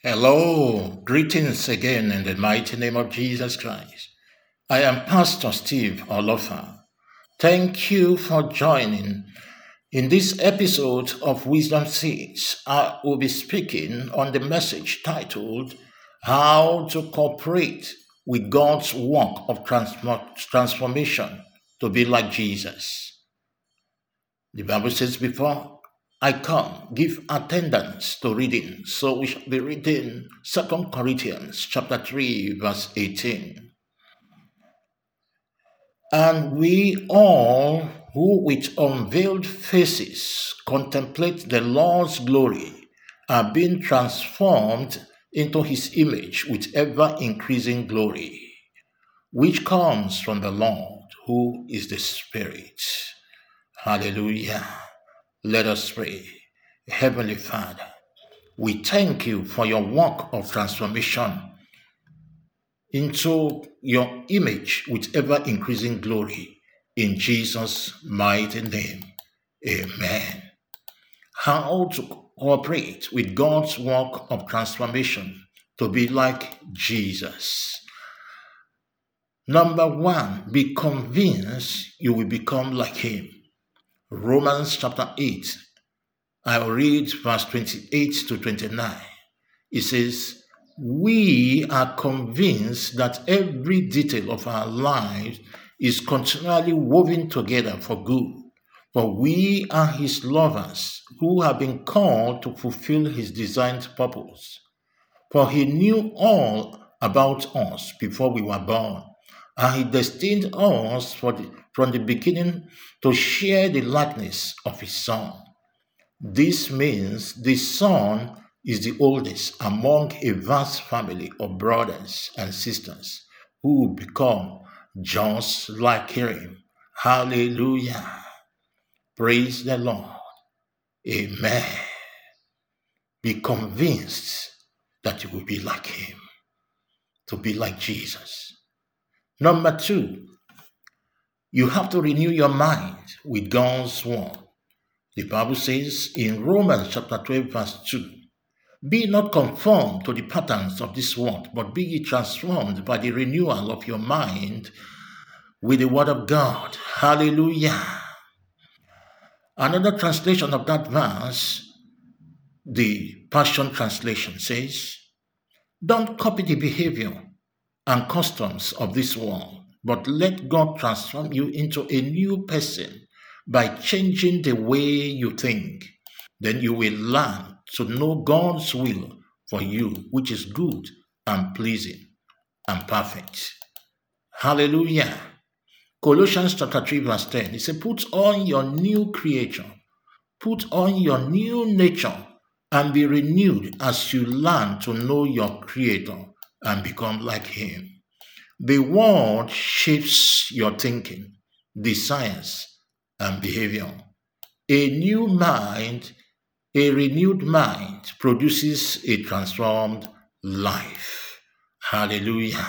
Hello, greetings again in the mighty name of Jesus Christ. I am Pastor Steve Olofa. Thank you for joining. In this episode of Wisdom Seeds, I will be speaking on the message titled How to Cooperate with God's Work of Transformation to be like Jesus. The Bible says before I come, give attendance to reading. So we shall be reading 2 Corinthians chapter 3, verse 18. And we all who with unveiled faces contemplate the Lord's glory are being transformed into his image with ever-increasing glory, which comes from the Lord, who is the Spirit. Hallelujah. Let us pray. Heavenly Father, we thank you for your work of transformation into your image with ever-increasing glory. In Jesus' mighty name, amen. How to cooperate with God's work of transformation to be like Jesus. Number one, be convinced you will become like him. Romans chapter 8, I'll read verse 28 to 29. It says, we are convinced that every detail of our lives is continually woven together for good. For we are his lovers who have been called to fulfill his designed purpose. For he knew all about us before we were born, and he destined us from the beginning to share the likeness of his Son. This means the Son is the oldest among a vast family of brothers and sisters who will become just like him. Hallelujah. Praise the Lord. Amen. Be convinced that you will be like him, to be like Jesus. Number two, you have to renew your mind with God's word. The Bible says in Romans chapter 12, verse 2, be not conformed to the patterns of this world, but be ye transformed by the renewal of your mind with the word of God. Hallelujah. Another translation of that verse, the Passion Translation, says, don't copy the behavior and customs of this world, but let God transform you into a new person by changing the way you think. Then you will learn to know God's will for you, which is good and pleasing and perfect. Hallelujah. Colossians chapter 3 verse 10, it says, put on your new creature, put on your new nature, and be renewed as you learn to know your Creator and become like him. The word shapes your thinking, desires, and behavior. A new mind, a renewed mind produces a transformed life. Hallelujah.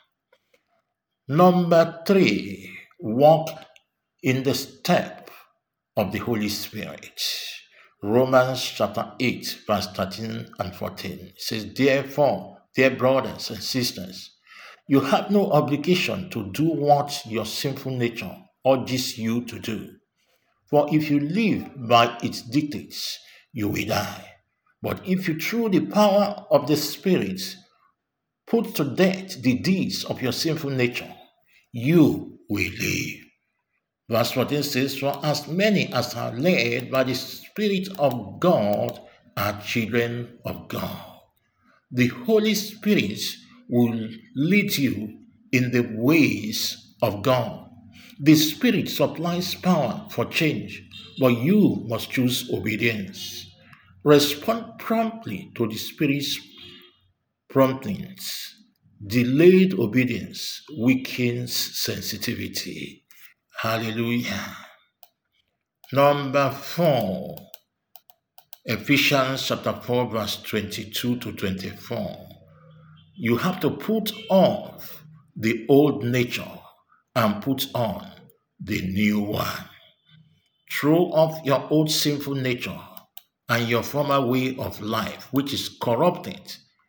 Number three, walk in the step of the Holy Spirit. Romans chapter 8, verse 13 and 14 says, therefore, dear brothers and sisters, you have no obligation to do what your sinful nature urges you to do. For if you live by its dictates, you will die. But if you through the power of the Spirit put to death the deeds of your sinful nature, you will live. Verse 14 says, for as many as are led by the Spirit of God are children of God. The Holy Spirit will lead you in the ways of God. The Spirit supplies power for change, but you must choose obedience. Respond promptly to the Spirit's promptings. Delayed obedience weakens sensitivity. Hallelujah. Number 4, Ephesians chapter 4, verse 22 to 24. You have to put off the old nature and put on the new one. Throw off your old sinful nature and your former way of life, which is corrupted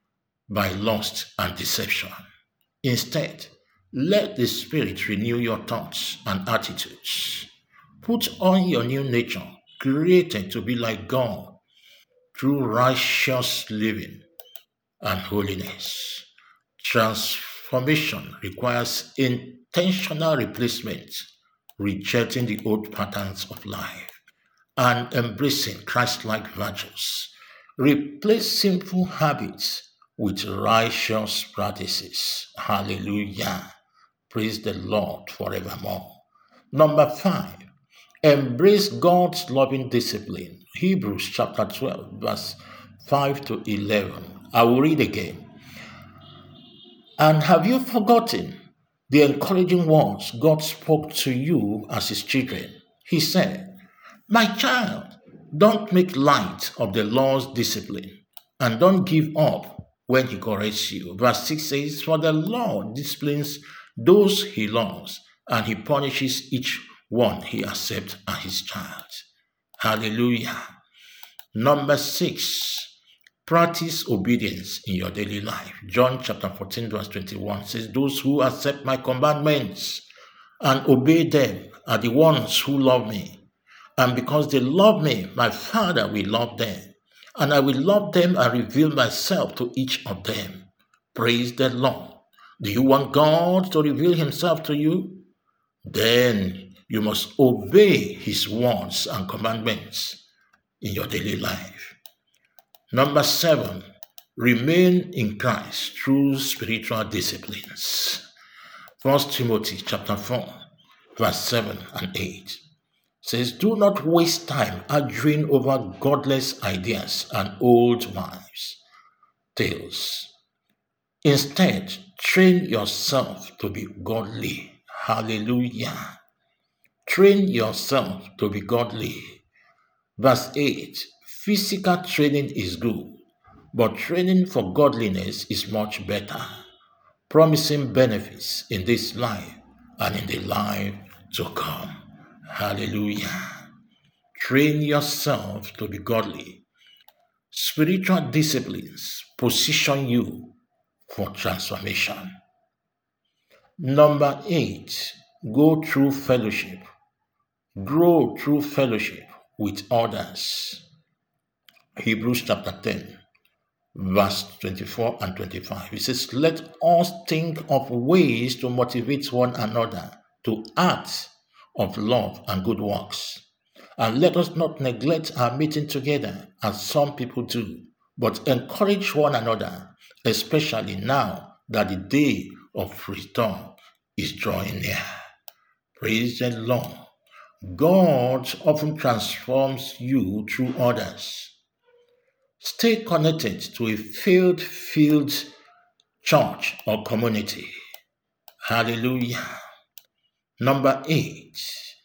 by lust and deception. Instead, let the Spirit renew your thoughts and attitudes. Put on your new nature, created to be like God through righteous living and holiness. Transformation requires intentional replacement, rejecting the old patterns of life and embracing Christ-like virtues. Replace sinful habits with righteous practices. Hallelujah. Praise the Lord forevermore. Number 5, embrace God's loving discipline. Hebrews chapter 12, verse 5 to 11. I will read again. And have you forgotten the encouraging words God spoke to you as his children? He said, "My child, don't make light of the Lord's discipline, and don't give up when he corrects you." Verse 6 says, "For the Lord disciplines those he loves, and he punishes each one he accepts as his child." Hallelujah. Number 6, practice obedience in your daily life. John chapter 14, verse 21 says, "Those who accept my commandments and obey them are the ones who love me. And because they love me, my Father will love them. And I will love them and reveal myself to each of them." Praise the Lord. Do you want God to reveal himself to you? Then you must obey his words and commandments in your daily life. Number 7, remain in Christ through spiritual disciplines. 1 Timothy chapter 4, verse 7 and 8 says, "Do not waste time arguing over godless ideas and old wives' tales. Instead, train yourself to be godly." Hallelujah. Train yourself to be godly. Verse 8, "Physical training is good, but training for godliness is much better, promising benefits in this life and in the life to come." Hallelujah. Train yourself to be godly. Spiritual disciplines position you for transformation. Number 8, go through fellowship. Grow through fellowship with others. Hebrews chapter 10, verse 24 and 25. It says, "Let us think of ways to motivate one another to acts of love and good works. And let us not neglect our meeting together, as some people do, but encourage one another, especially now that the day of return is drawing near." Praise the Lord. God often transforms you through others. Stay connected to a faith-filled church or community. Hallelujah. Number 8,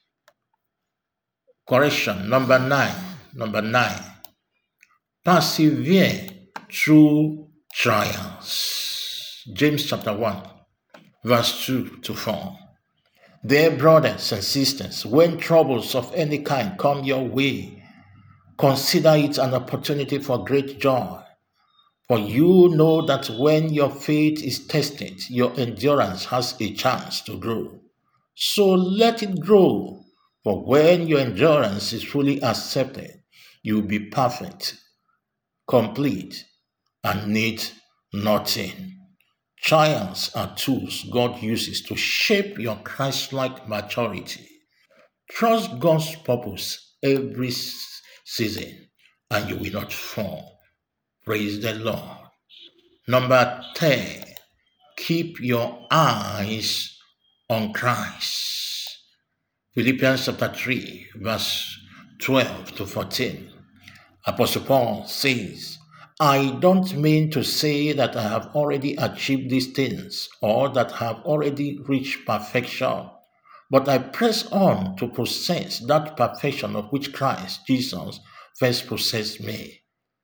correction. Number 9, persevere through trials. James chapter 1, verse 2 to 4. "Dear brothers and sisters, when troubles of any kind come your way, consider it an opportunity for great joy. For you know that when your faith is tested, your endurance has a chance to grow. So let it grow, for when your endurance is fully accepted, you will be perfect, complete, and need nothing." Trials are tools God uses to shape your Christ-like maturity. Trust God's purpose every season, and you will not fall. Praise the Lord. Number 10, keep your eyes on Christ. Philippians chapter 3, verse 12 to 14. Apostle Paul says, "I don't mean to say that I have already achieved these things or that I have already reached perfection, but I press on to possess that perfection of which Christ Jesus first possessed me."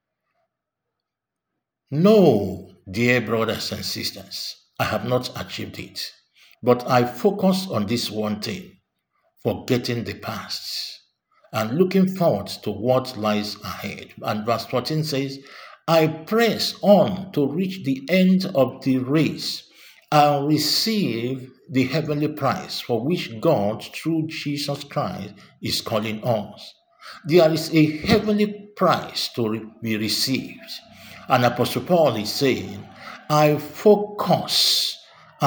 No, dear brothers and sisters, I have not achieved it, but I focus on this one thing, forgetting the past and looking forward to what lies ahead. And verse 14 says, I press on to reach the end of the race and receive the heavenly prize for which God, through Jesus Christ, is calling us. There is a heavenly prize to be received. And Apostle Paul is saying, I focus,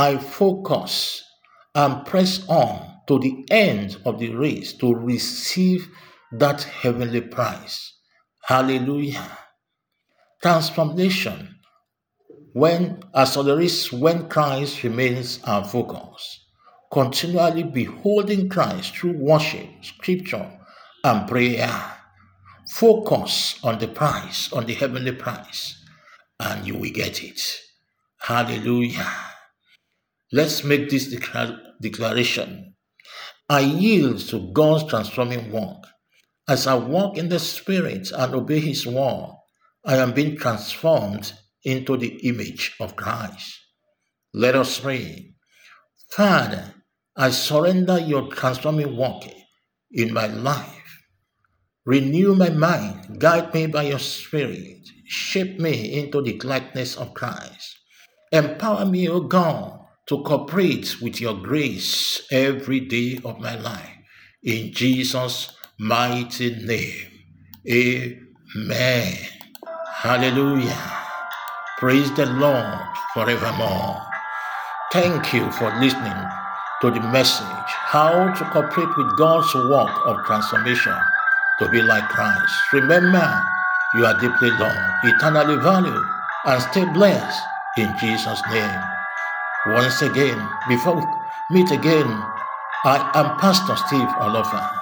and press on to the end of the race to receive that heavenly prize. Hallelujah. Transformation accelerates when Christ remains our focus. Continually beholding Christ through worship, scripture, and prayer. Focus on the prize, on the heavenly prize, and you will get it. Hallelujah. Let's make this declaration. I yield to God's transforming work. As I walk in the Spirit and obey His word, I am being transformed into the image of Christ. Let us pray. Father, I surrender your transforming work in my life. Renew my mind, guide me by your Spirit, shape me into the likeness of Christ. Empower me, O God, to cooperate with your grace every day of my life. In Jesus' mighty name, amen. Hallelujah. Praise the Lord forevermore. Thank you for listening to the message, how to cooperate with God's work of transformation to be like Christ. Remember, you are deeply loved, eternally valued, and stay blessed in Jesus' name. Once again, before we meet again, I am Pastor Steve Olofa.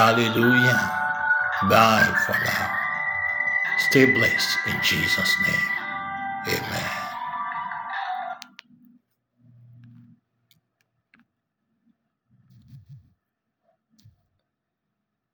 Hallelujah. Bye for now. Stay blessed in Jesus' name.